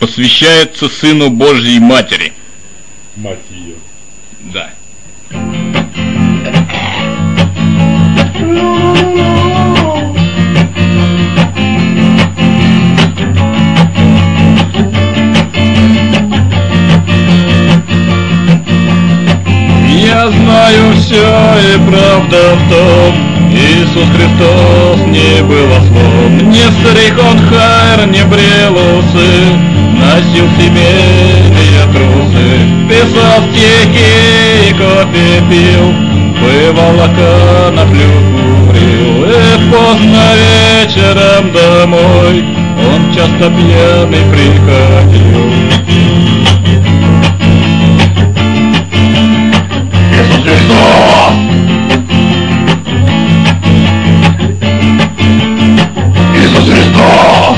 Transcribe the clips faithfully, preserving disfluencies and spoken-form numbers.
посвящается Сыну Божьей Матери. Мать ее. Да. Я знаю все, и правда в том, Иисус Христос не был ослом, не стриг хайр, не брел усы, носил семейные трусы, писал стихи и кофе пил, бывало коноплю курил, и поздно вечером домой он часто пьяный приходил. Иисус Христос! Иисус Христос!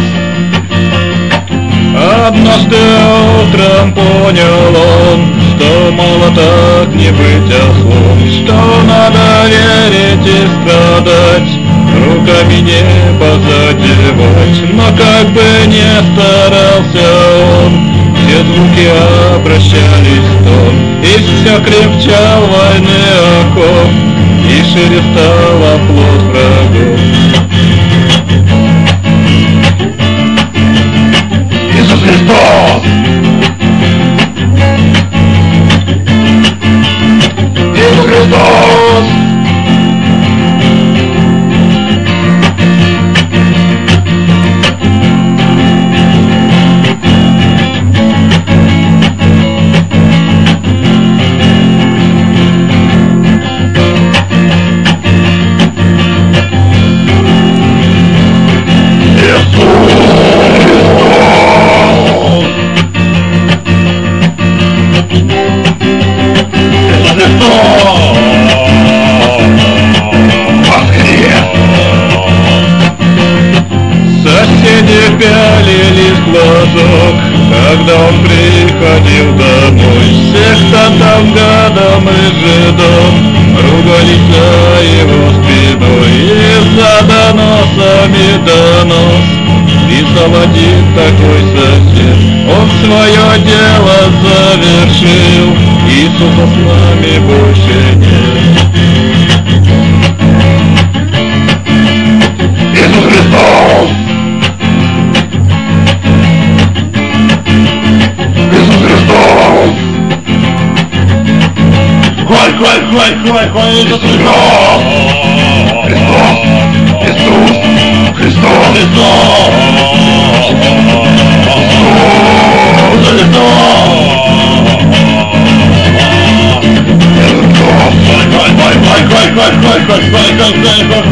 Однажды утром понял он, что мало так не быть ослом, что надо верить и страдать, руками небо задевать. Но как бы не старался он, все звуки обращались в тон, и все крепчал войны окоп, и шире стал оплот врагов. Иисус Христос! Иисус Христос! Соседи пялились в глазок, когда он приходил домой. Всех там гадом и жидом ругались за его спиной. И за доносами донос писал один такой сосед. Он свое дело завершил, Иисуса с нами больше нет. Иисус Христос! Иисус Христос! Хваль, хваль, хваль, хваль, хваль, Иисус Христос! Христос! Иисус! Христос! Христос! Иисус Христос! Хваль, хваль, хваль, хваль, хваль, хваль, хваль, хваль, хваль, хваль, хваль,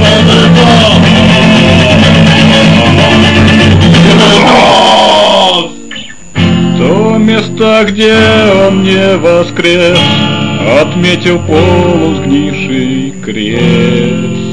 хваль, то место, где он не воскрес, отметил полусгнивший крест.